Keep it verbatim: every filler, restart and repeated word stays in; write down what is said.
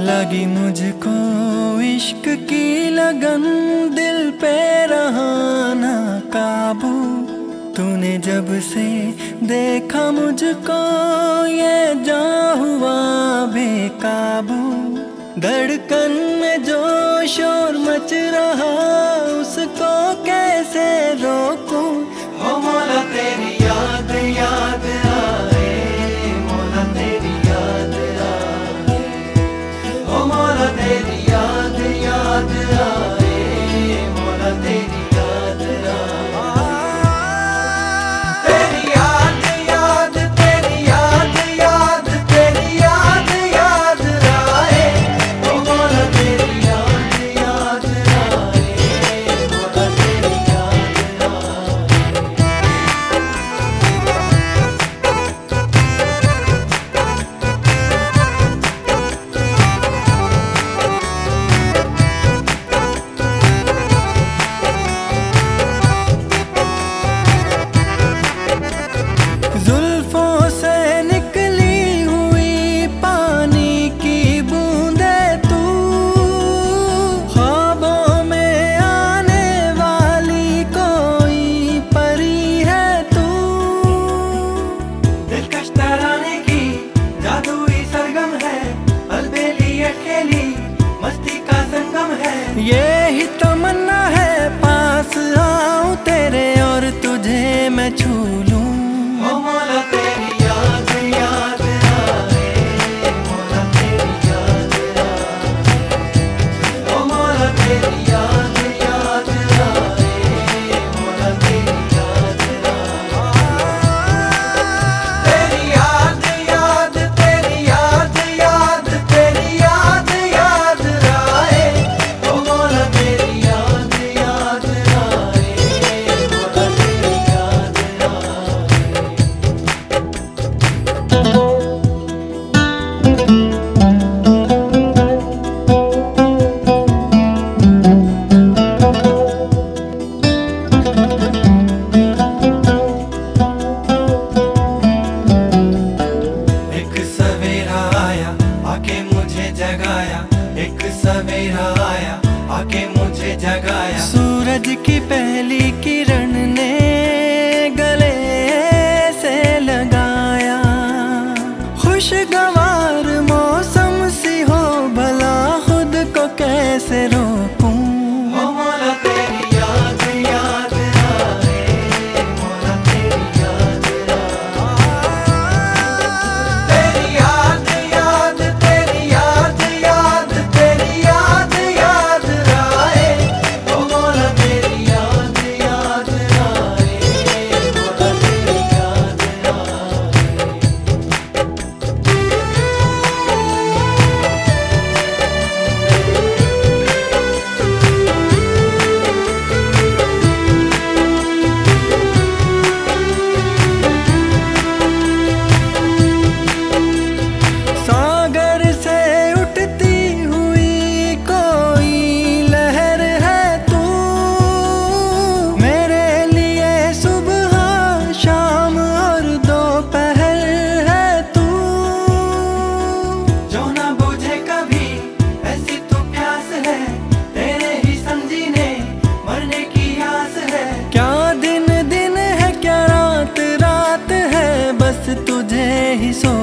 लगी मुझको इश्क की लगन, दिल पे रहा ना काबू। तूने जब से देखा मुझको ये जा हुआ बेकाबू। धड़कन में जो शोर मच रहा उसको कैसे रोकूं। हो मौला तेरी याद याद आए, मौला तेरी याद आए, हो मौला तेरी याद याद आए, मौला तेरी याद आए। तेरी याद याद तेरी याद याद तेरी याद याद आए, हो मौला तेरी याद याद आए, मौला तेरी याद जुल्फों से निकली हुई पानी की बूंदे तू, ख्वाबों में आने वाली कोई परी है तू। दिलकश तराने की जादुई सरगम है, अलबेली अकेली मस्ती का संगम है। ये ही तमन्ना है पास आऊं तेरे और तुझे मैं छू लूं। हो मौला तेरी याद याद आए, मौला तेरी याद आए, हो मौला तेरी याद याद आए, मौला तेरी याद आए। तेरी याद याद तेरी याद याद तेरी याद याद आए, हो मौला तेरी याद याद आए, मौला तेरी याद आए। एक सवेरा आया आके मुझे जगाया, एक सवेरा आया आके मुझे जगाया। सूरज की पहली किरण ने गले से लगाया। खुशगवार मौसम सी हो भला खुद को कैसे रोकूं। हो मौला तेरी याद याद आए, मौला तेरी याद आए। तेरी याद याद तेरी याद याद तेरी याद याद आए, हो मौला तेरी याद याद आए, मौला तेरी याद आए। सागर से उठती हुई कोई लहर है तू, मेरे लिए सुबह शाम और दोपहर है तू। जो ना बुझे कभी ऐसी तो प्यास है, तेरे ही समझीने मरने की आस है। क्या दिन दिन है क्या रात रात है, बस तुझे ही सो